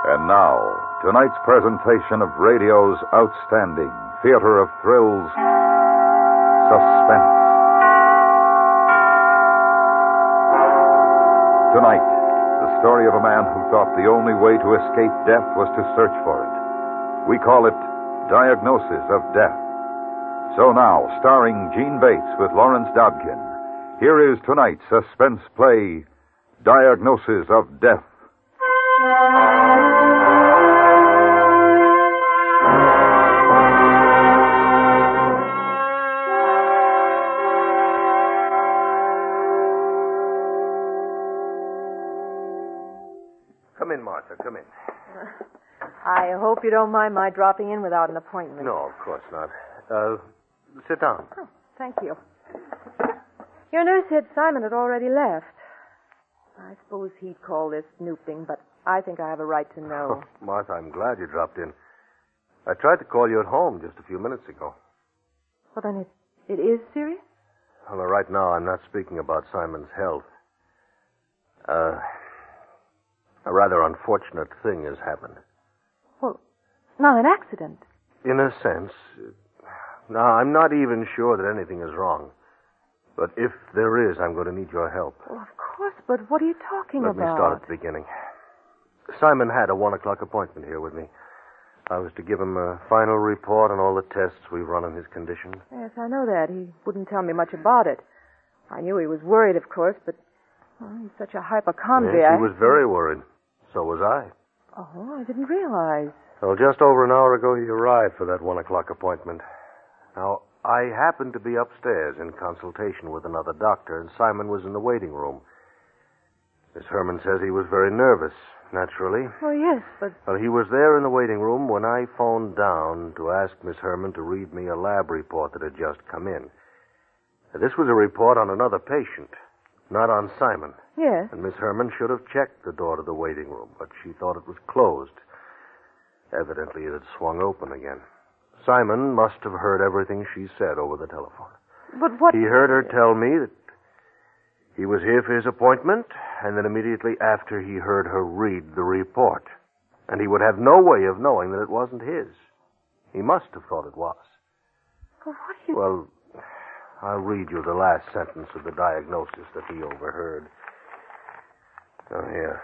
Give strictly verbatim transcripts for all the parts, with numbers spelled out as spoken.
And now, tonight's presentation of radio's outstanding theater of thrills, Suspense. Tonight, the story of a man who thought the only way to escape death was to search for it. We call it Diagnosis of Death. So now, starring Gene Bates with Lawrence Dobkin, here is tonight's suspense play, Diagnosis of Death. Come in, Martha, come in. I hope you don't mind my dropping in without an appointment. No, of course not. Uh, sit down. Oh, thank you. Your nurse said Simon had already left. I suppose he'd call this snooping, but I think I have a right to know. Oh, Martha, I'm glad you dropped in. I tried to call you at home just a few minutes ago. Well, then it, it is serious? Well, right now I'm not speaking about Simon's health. Uh, a rather unfortunate thing has happened. Well, not an accident. In a sense. Now, I'm not even sure that anything is wrong. But if there is, I'm going to need your help. Well, of course, but what are you talking Let about? Let me start at the beginning. Simon had a one o'clock appointment here with me. I was to give him a final report on all the tests we've run on his condition. Yes, I know that. He wouldn't tell me much about it. I knew he was worried, of course, but well, he's such a hypochondriac. Yes, he was very worried. So was I. Oh, I didn't realize. Well, just over an hour ago, he arrived for that one o'clock appointment. Now, I happened to be upstairs in consultation with another doctor, and Simon was in the waiting room. Miss Herman says he was very nervous, naturally. Oh, yes, but... Well, he was there in the waiting room when I phoned down to ask Miss Herman to read me a lab report that had just come in. This was a report on another patient, not on Simon. Yes. And Miss Herman should have checked the door to the waiting room, but she thought it was closed. Evidently, it had swung open again. Simon must have heard everything she said over the telephone. But what... He heard her tell me that he was here for his appointment, and then immediately after he heard her read the report. And he would have no way of knowing that it wasn't his. He must have thought it was. Well, what do you... Well, I'll read you the last sentence of the diagnosis that he overheard. Oh, here.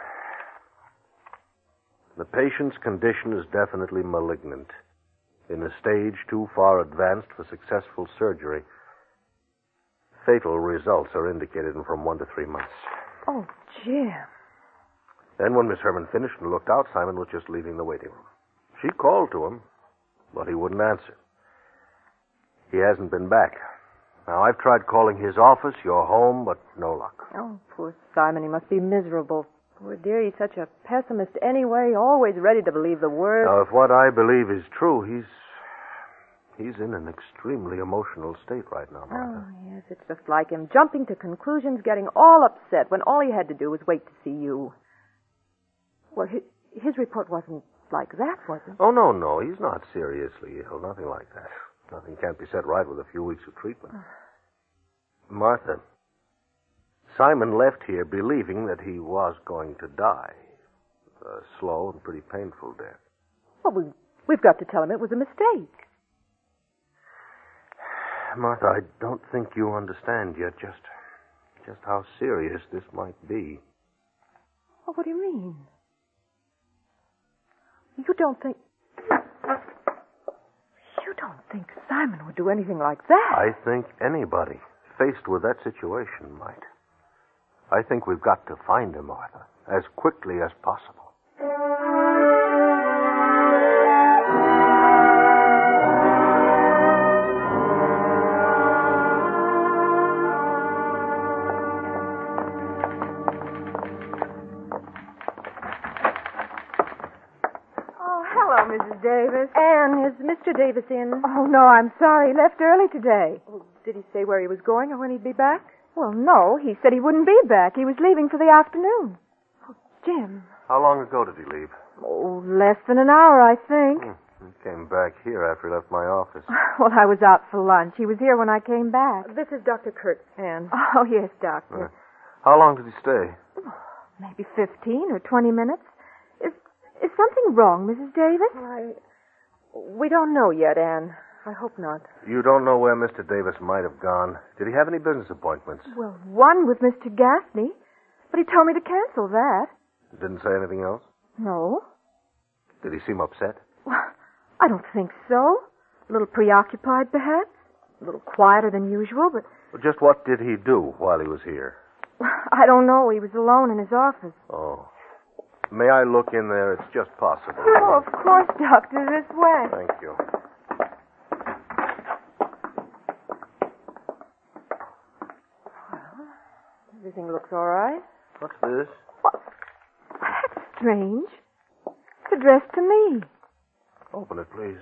The patient's condition is definitely malignant. In a stage too far advanced for successful surgery. Fatal results are indicated in from one to three months. Oh, Jim. Then when Miss Herman finished and looked out, Simon was just leaving the waiting room. She called to him, but he wouldn't answer. He hasn't been back. Now, I've tried calling his office, your home, but no luck. Oh, poor Simon. He must be miserable. Poor dear, he's such a pessimist anyway, always ready to believe the worst. Now, if what I believe is true, he's he's in an extremely emotional state right now, Martha. Oh, yes, it's just like him, jumping to conclusions, getting all upset when all he had to do was wait to see you. Well, his, his report wasn't like that, was it? Oh, no, no, he's not seriously ill, nothing like that. Nothing can't be set right with a few weeks of treatment. Martha, Simon left here believing that he was going to die. A slow and pretty painful death. Well, we, we've got to tell him it was a mistake. Martha, I don't think you understand yet just, just how serious this might be. Well, what do you mean? You don't think... You don't think Simon would do anything like that? I think anybody faced with that situation might. I think we've got to find him, Martha, as quickly as possible. Oh, hello, Missus Davis. Anne, is Mister Davis in? Oh, no, I'm sorry. He left early today. Oh, did he say where he was going or when he'd be back? Well, no. He said he wouldn't be back. He was leaving for the afternoon. Oh, Jim. How long ago did he leave? Oh, less than an hour, I think. Hmm. He came back here after he left my office. Well, I was out for lunch. He was here when I came back. This is Doctor Kurtz, Anne. Oh, yes, Doctor. Uh, how long did he stay? Maybe fifteen or twenty minutes. Is Is something wrong, Missus Davis? I... We don't know yet, Anne. I hope not. You don't know where Mister Davis might have gone. Did he have any business appointments? Well, one with Mister Gaffney, but he told me to cancel that. Didn't say anything else? No. Did he seem upset? Well, I don't think so. A little preoccupied, perhaps. A little quieter than usual, but... Well, just what did he do while he was here? I don't know. He was alone in his office. Oh. May I look in there? It's just possible. Oh, of course, Doctor. This way. Thank you. Well, everything looks all right. What's this? What? That's strange. It's addressed to me. Open it, please.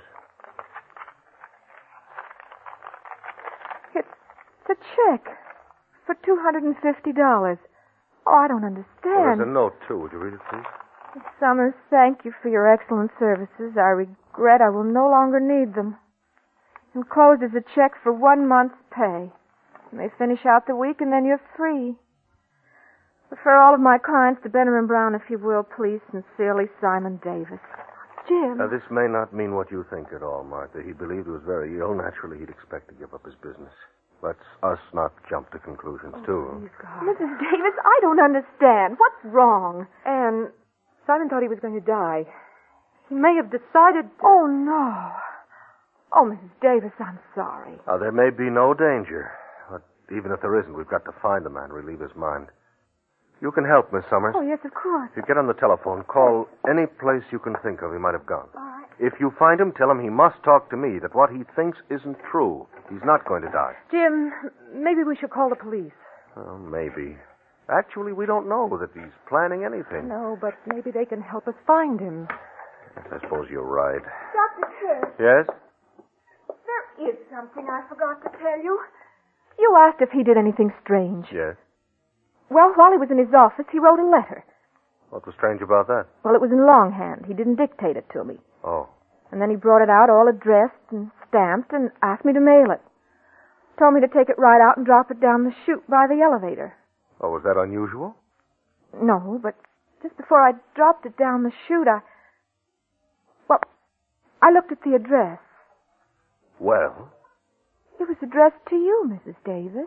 It's, it's a check for two hundred fifty dollars. Oh, I don't understand. Well, there's a note, too. Would you read it, please? Miss Summers, thank you for your excellent services. I regret I will no longer need them. Enclosed is a check for one month's pay. You may finish out the week and then you're free. Refer all of my clients to Benner and Brown, if you will, please. Sincerely, Simon Davis. Jim. Now, this may not mean what you think at all, Martha. He believed he was very ill. Naturally, he'd expect to give up his business. Let's us not jump to conclusions, Oh, too. Missus Davis, I don't understand. What's wrong? Anne, Simon thought he was going to die. He may have decided... Oh, no. Oh, Missus Davis, I'm sorry. Now, there may be no danger. But even if there isn't, we've got to find the man, relieve his mind. You can help, Miss Summers. Oh, yes, of course. If you get on the telephone, call any place you can think of he might have gone. All right. If you find him, tell him he must talk to me, that what he thinks isn't true. He's not going to die. Jim, maybe we should call the police. Well, maybe. Actually, we don't know that he's planning anything. No, but maybe they can help us find him. Yes, I suppose you're right. Doctor Kurtz, Yes? there is something I forgot to tell you. You asked if he did anything strange. Yes. Well, while he was in his office, he wrote a letter. What was strange about that? Well, it was in longhand. He didn't dictate it to me. Oh. And then he brought it out all addressed and stamped and asked me to mail it. Told me to take it right out and drop it down the chute by the elevator. Oh, was that unusual? No, but just before I dropped it down the chute, I... Well, I looked at the address. Well? It was addressed to you, Missus Davis.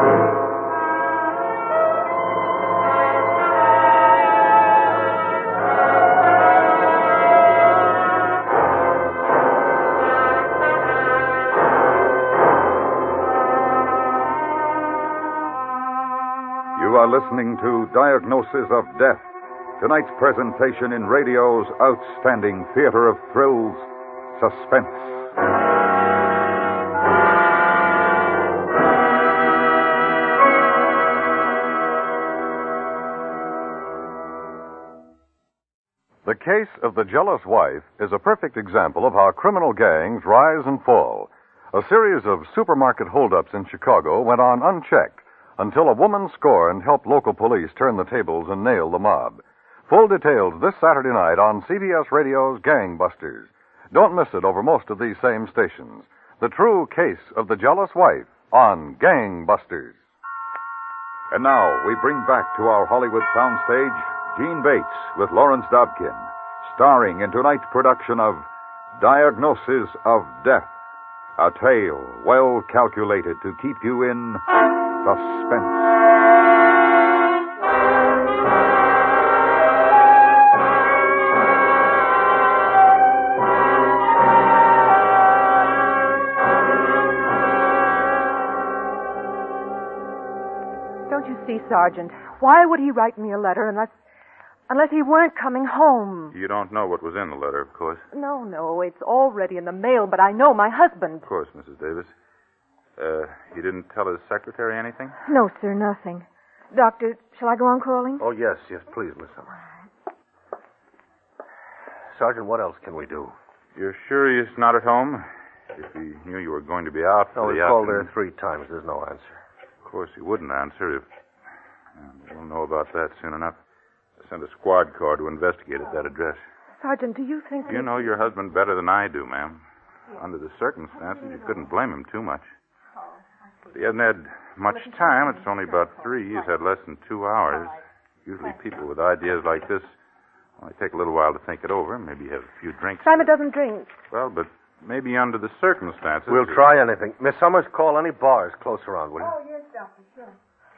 You are listening to Diagnosis of Death, tonight's presentation in radio's outstanding theater of thrills, Suspense. The case of the jealous wife is a perfect example of how criminal gangs rise and fall. A series of supermarket holdups in Chicago went on unchecked until a woman scorned helped local police turn the tables and nail the mob. Full details this Saturday night on C B S Radio's Gangbusters. Don't miss it over most of these same stations. The true case of the jealous wife on Gangbusters. And now we bring back to our Hollywood soundstage Gene Bates with Lawrence Dobkin, starring in tonight's production of Diagnosis of Death, a tale well calculated to keep you in suspense. Don't you see, Sergeant? Why would he write me a letter unless... unless he weren't coming home? You don't know what was in the letter, of course. No, no, it's already in the mail, but I know my husband. Of course, Missus Davis. Uh, he didn't tell his secretary anything? No, sir, nothing. Doctor, shall I go on calling? Oh, yes, yes, please, Miss Summers. Sergeant, what else can we do? You're sure he's not at home? If he knew you were going to be out No, for we the called afternoon. there three times. There's no answer. Of course, he wouldn't answer if... Uh, we'll know about that soon enough. I sent a squad car to investigate at that address. Sergeant, do you think... You know your husband better than I do, ma'am. Under the circumstances, you couldn't blame him too much. He hasn't had much time. It's only about three. He's had less than two hours. Usually people with ideas like this Well, it take a little while to think it over. Maybe have a few drinks. Simon doesn't drink. Well, but maybe under the circumstances... We'll try anything. Miss Summers, call any bars close around, will you? Oh, yes, Doctor, sure.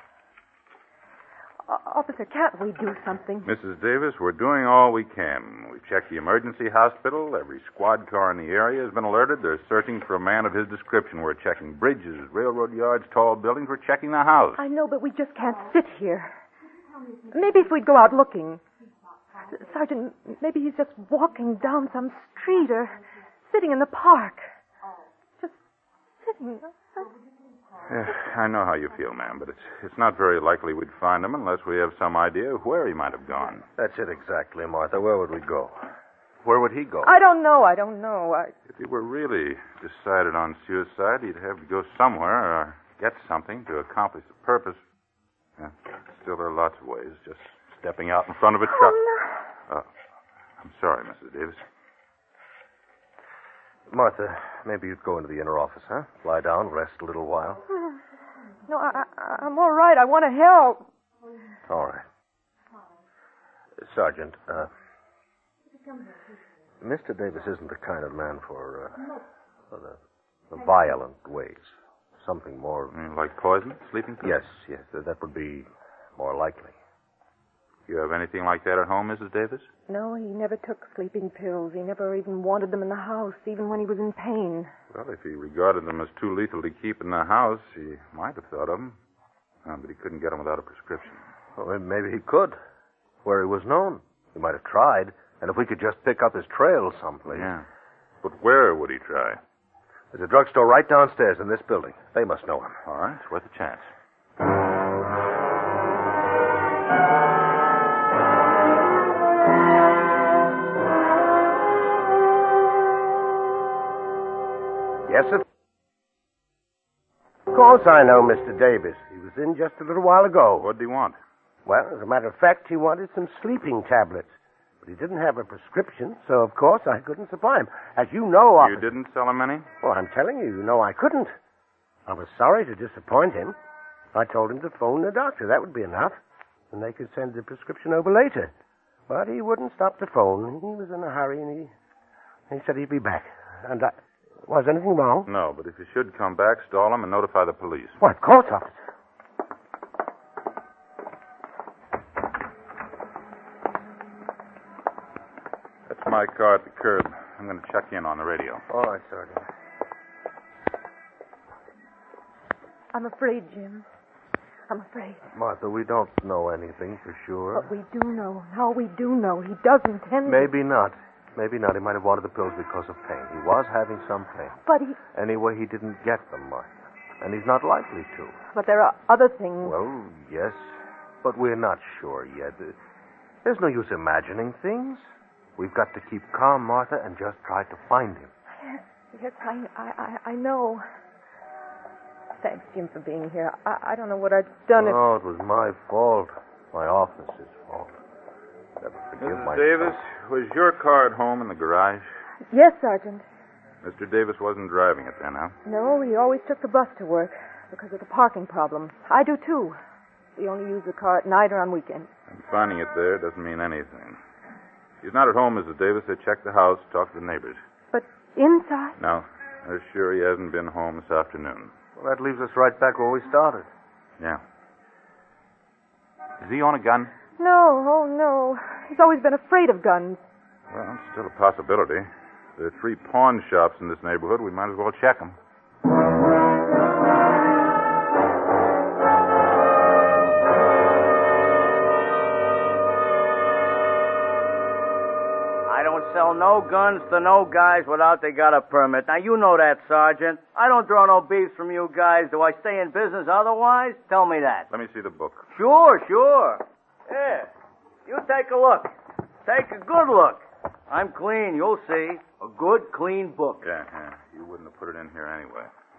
Uh, officer, can't we do something? Missus Davis, we're doing all we can. We've checked the emergency hospital. Every squad car in the area has been alerted. They're searching for a man of his description. We're checking bridges, railroad yards, tall buildings. We're checking the house. I know, but we just can't sit here. Maybe if we'd go out looking. Sergeant, maybe he's just walking down some street or sitting in the park. Just sitting. Yeah, I know how you feel, ma'am, but it's it's not very likely we'd find him unless we have some idea of where he might have gone. That's it exactly, Martha. Where would we go? Where would he go? I don't know. I don't know. I... If he were really decided on suicide, he'd have to go somewhere or get something to accomplish the purpose. Yeah, still, there are lots of ways. Just stepping out in front of a truck. Oh, no. Uh, I'm sorry, Missus Davis. Martha, maybe you'd go into the inner office, huh? Lie down, rest a little while. No, I, I, I'm all right. I want to help. All right. Sergeant, uh, Mister Davis isn't the kind of man for, uh, for the, the violent ways. Something more... You mean like poison? Sleeping pills? Yes, yes. That would be more likely. You have anything like that at home, Missus Davis? No, he never took sleeping pills. He never even wanted them in the house, even when he was in pain. Well, if he regarded them as too lethal to keep in the house, he might have thought of them. Uh, but he couldn't get them without a prescription. Well, maybe he could. Where he was known. He might have tried. And if we could just pick up his trail someplace. Yeah. But where would he try? There's a drugstore right downstairs in this building. They must know him. All right, it's worth a chance. Yes, sir. Of course I know Mister Davis. He was in just a little while ago. What did he want? Well, as a matter of fact, he wanted some sleeping tablets. But he didn't have a prescription, so of course I couldn't supply him. As you know, You officer... didn't sell him any? Well, I'm telling you, you know I couldn't. I was sorry to disappoint him. I told him to phone the doctor. That would be enough. And they could send the prescription over later. But he wouldn't stop the phone. He was in a hurry, and he, he said he'd be back. And I... Was anything wrong? No, but if you should come back, stall him and notify the police. Why, of course, officer. That's my car at the curb. I'm going to check in on the radio. All right, Sergeant. I'm afraid, Jim. I'm afraid. Martha, we don't know anything for sure. But we do know. Now we do know. He does intend... Maybe not. Maybe not. He might have wanted the pills because of pain. He was having some pain. But he... Anyway, he didn't get them, Martha. And he's not likely to. But there are other things. Well, yes. But we're not sure yet. There's no use imagining things. We've got to keep calm, Martha, and just try to find him. Yes, yes, I, I, I know. Thanks, Jim, for being here. I, I don't know what I'd done if... Oh, it was my fault. My office's fault. Never forgive Missus myself. Davis, was your car at home in the garage? Yes, Sergeant. Mister Davis wasn't driving it then, huh? No, he always took the bus to work because of the parking problem. I do, too. We only use the car at night or on weekends. And finding it there doesn't mean anything. He's not at home, Missus Davis. They checked the house, talked to the neighbors. But inside? No, they're sure he hasn't been home this afternoon. Well, that leaves us right back where we started. Yeah. Is he on a gun? No, oh, no. He's always been afraid of guns. Well, it's still a possibility. There are three pawn shops in this neighborhood. We might as well check them. I don't sell no guns to no guys without they got a permit. Now, you know that, Sergeant. I don't draw no beefs from you guys. Do I stay in business otherwise? Tell me that. Let me see the book. Sure, sure. Yeah. You take a look. Take a good look. I'm clean, you'll see. A good, clean book. Yeah, yeah. You wouldn't have put it in here anyway.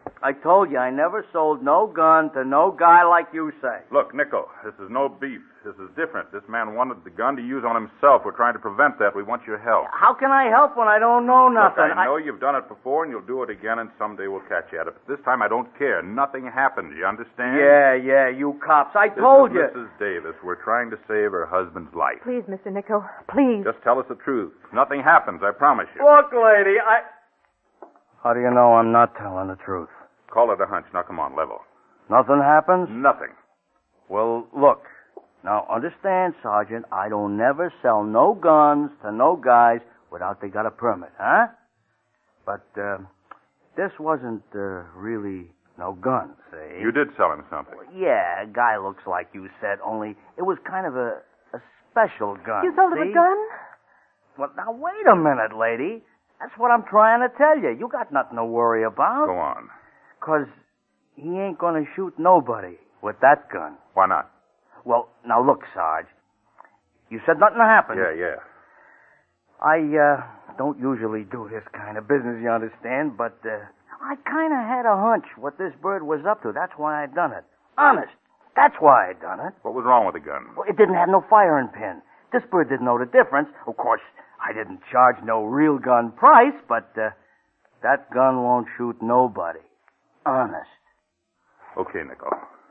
I told you I never sold no gun to no guy like you say. Look, Nico, this is no beef. This is different. This man wanted the gun to use on himself. We're trying to prevent that. We want your help. How can I help when I don't know nothing? Look, I know you've done it before, and you'll do it again, and someday we'll catch you at it. But this time I don't care. Nothing happens. You understand? Yeah, yeah, you cops. I This told is you. Missus Davis. We're trying to save her husband's life. Please, Mister Nico, please. Just tell us the truth. Nothing happens, I promise you. Look, lady, I... How do you know I'm not telling the truth? Call it a hunch. Now, come on, level. Nothing happens? Nothing. Well, look. Now, understand, Sergeant, I don't never sell no guns to no guys without they got a permit, huh? But, uh, this wasn't, uh, really no gun, see? You did sell him something. Yeah, a guy looks like you said, only it was kind of a, a special gun. You sold him see? a gun? Well, now, wait a minute, lady. That's what I'm trying to tell you. You got nothing to worry about. Go on. Because he ain't going to shoot nobody with that gun. Why not? Well, now look, Sarge. You said nothing happened. Yeah, yeah. I, uh, don't usually do this kind of business, you understand, but, uh, I kind of had a hunch what this bird was up to. That's why I done it. Honest. That's why I done it. What was wrong with the gun? Well, it didn't have no firing pin. This bird didn't know the difference. Of course, I didn't charge no real gun price, but, uh, that gun won't shoot nobody. Honest. Okay, Nico.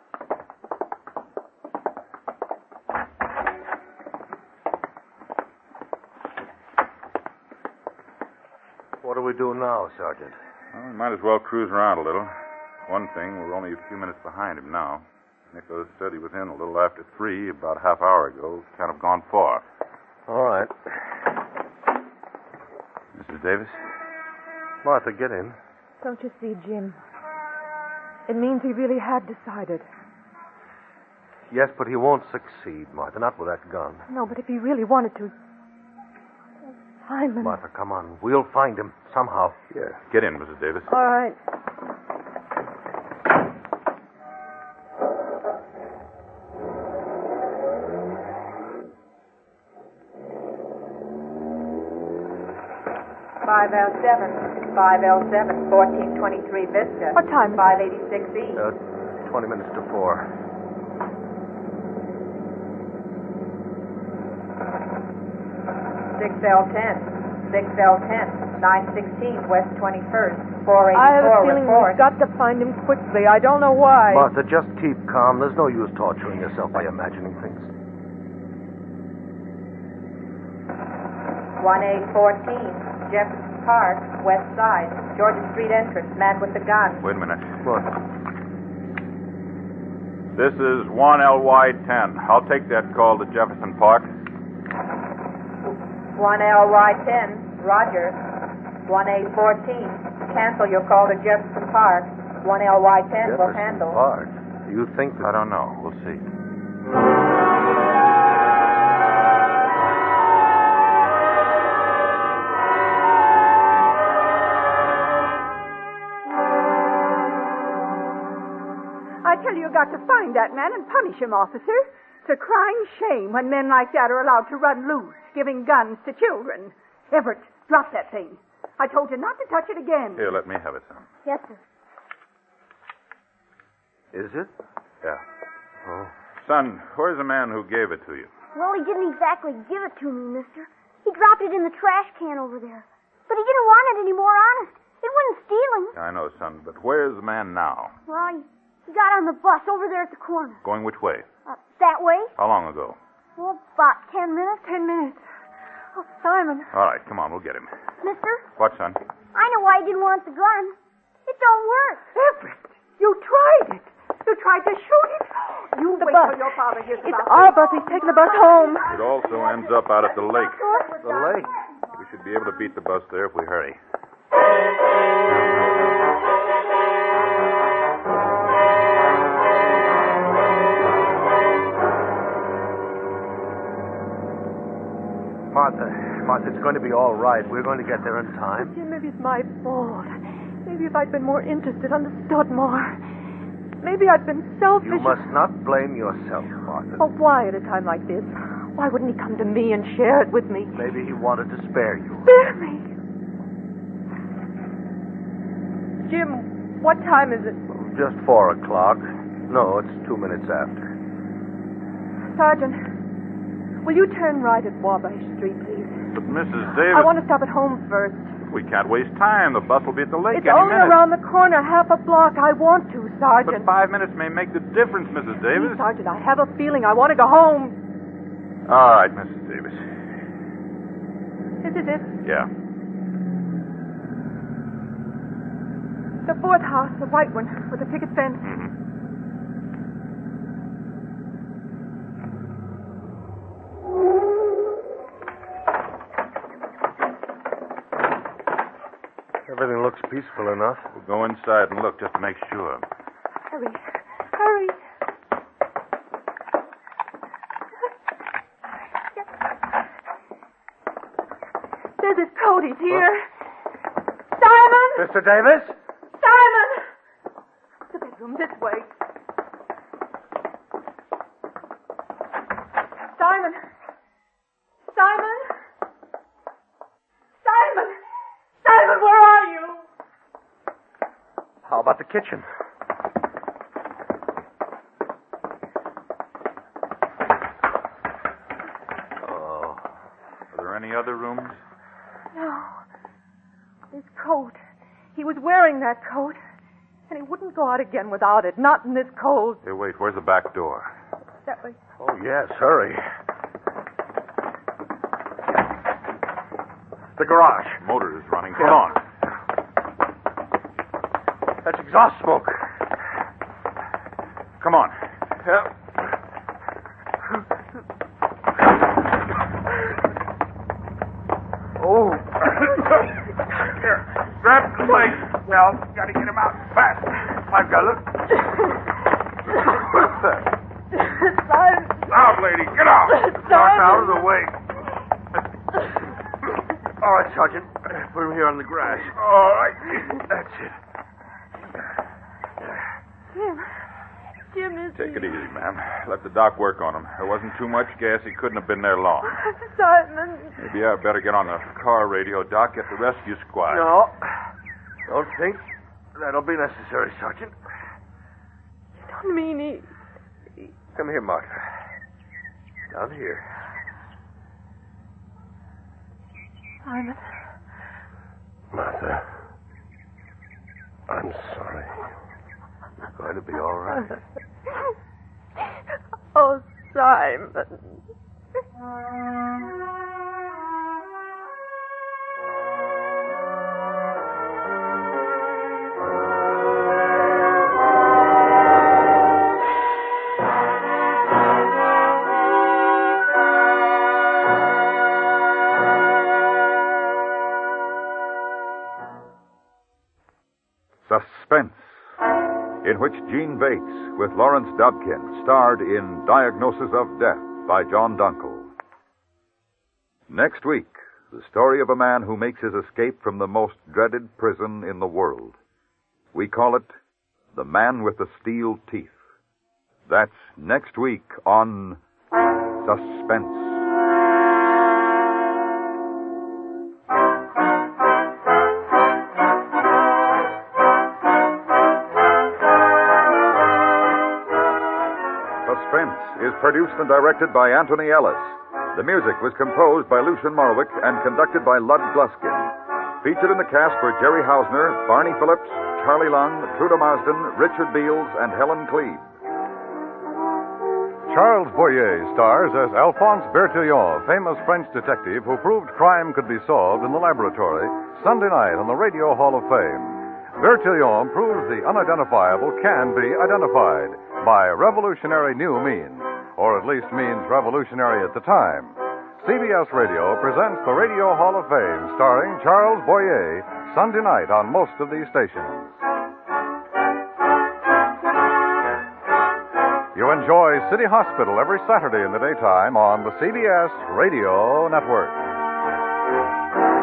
What do we do now, Sergeant? Well, we might as well cruise around a little. One thing, we're only a few minutes behind him now. Nico said he was in a little after three, about a half hour ago. Kind of gone far. All right. Missus Davis? Martha, get in. Don't you see, Jim? It means he really had decided. Yes, but he won't succeed, Martha, not with that gun. No, but if he really wanted to... Simon. Martha, come on. We'll find him somehow. Yeah. Get in, Missus Davis. All right. five L seven, five L seven, fourteen twenty-three Vista. What time is it? five eighty-six E. Uh, twenty minutes to four. six L ten, six L ten, nine sixteen West twenty-first, four I have a eighty-four feeling report. we've got to find him quickly. I don't know why. Martha, just keep calm. There's no use torturing yourself by imagining things. one eight fourteen, Jefferson Park, west side, Georgia Street entrance, man with the gun. Wait a minute. What? This is one L Y ten. I'll take that call to Jefferson Park. one L Y ten, Roger. one eight fourteen, cancel your call to Jefferson Park. one L Y ten will Jefferson handle. Park. Do you think that... I don't know. We'll see. I tell you, you got to find that man and punish him, officer. It's a crying shame when men like that are allowed to run loose, giving guns to children. Everett, drop that thing. I told you not to touch it again. Here, let me have it, son. Yes, sir. Is it? Yeah. Oh. Son, where's the man who gave it to you? Well, he didn't exactly give it to me, mister. He dropped it in the trash can over there. But he didn't want it anymore, honest. It wasn't stealing. I know, son, but where's the man now? Well, he, he got on the bus over there at the corner. Going which way? Uh, that way? How long ago? Well, about ten minutes. Ten minutes. Oh, Simon. All right, come on, we'll get him. Mister, What, son? I know why he didn't want the gun. It don't work. Everett, you tried it. You tried to shoot it. You The wait bus. till your father hears It's about our bus. He's taking the bus home. It also ends up out at the lake. The lake. We should be able to beat the bus there if we hurry. Martha, Martha, it's going to be all right. We're going to get there in time. Jim, maybe it's my fault. Maybe if I'd been more interested, understood more. Maybe I'd been selfish. You must not blame yourself, Martha. Oh, why at a time like this? Why wouldn't he come to me and share it with me? Maybe he wanted to spare you. Spare me. Jim, What time is it? Just four o'clock. No, it's two minutes after. Sergeant, will you turn right at Wabash Street, please? But Missus Davis... I want to stop at home first. We can't waste time. The bus will be at the lake It's any only minute. around the corner, half a block. I want to, Sergeant. But five minutes may make the difference, Missus Davis. Please, Sergeant, I have a feeling I want to go home. All right, Missus Davis. This is it. Yeah. The fourth house, the white one, with the picket fence. Mm-hmm. Everything looks peaceful enough. We'll go inside and look just to make sure. Hurry. Hurry. There's his coat. He's here. Simon! Mister Davis? Simon! The bedroom, this way. Simon! Simon! Simon! Simon, where are you? How about the kitchen? Oh. Are there any other rooms? No. His coat. He was wearing that coat. And he wouldn't go out again without it. Not in this cold. Hey, wait. Where's the back door? That way. Oh, yes, hurry. The garage. Motor is running. Come on. That's exhaust smoke. Come on. Yeah. Oh. Here. Grab the leg. Well, gotta get him out fast. I've got it. Simon. Out, lady. Get out. Simon. Out of the way. All right, Sergeant. Put him here on the grass. All right. That's it. Jim. Jim is. Take it easy, ma'am. Let the doc work on him. There wasn't too much gas. He couldn't have been there long. Simon. Maybe I better get on the car radio, Doc. Get the rescue squad. No. Don't think that'll be necessary, Sergeant. You don't mean he... Come here, Martha. Down here. Simon. Martha. I'm sorry. You're going to be all right. Oh, Simon. Suspense, in which Gene Bates, with Lawrence Dobkin, starred in Diagnosis of Death by John Dunkel. Next week, the story of a man who makes his escape from the most dreaded prison in the world. We call it The Man with the Steel Teeth. That's next week on Suspense. Suspense is produced and directed by Anthony Ellis. The music was composed by Lucien Morawick and conducted by Lud Gluskin. Featured in the cast were Jerry Hausner, Barney Phillips, Charlie Lung, Trude Marsden, Richard Beals, and Helen Cleve. Charles Boyer stars as Alphonse Bertillon, famous French detective who proved crime could be solved in the laboratory, Sunday night on the Radio Hall of Fame. Bertillon proves the unidentifiable can be identified by revolutionary new means, or at least means revolutionary at the time. C B S Radio presents the Radio Hall of Fame, starring Charles Boyer, Sunday night on most of these stations. You enjoy City Hospital every Saturday in the daytime on the C B S Radio Network.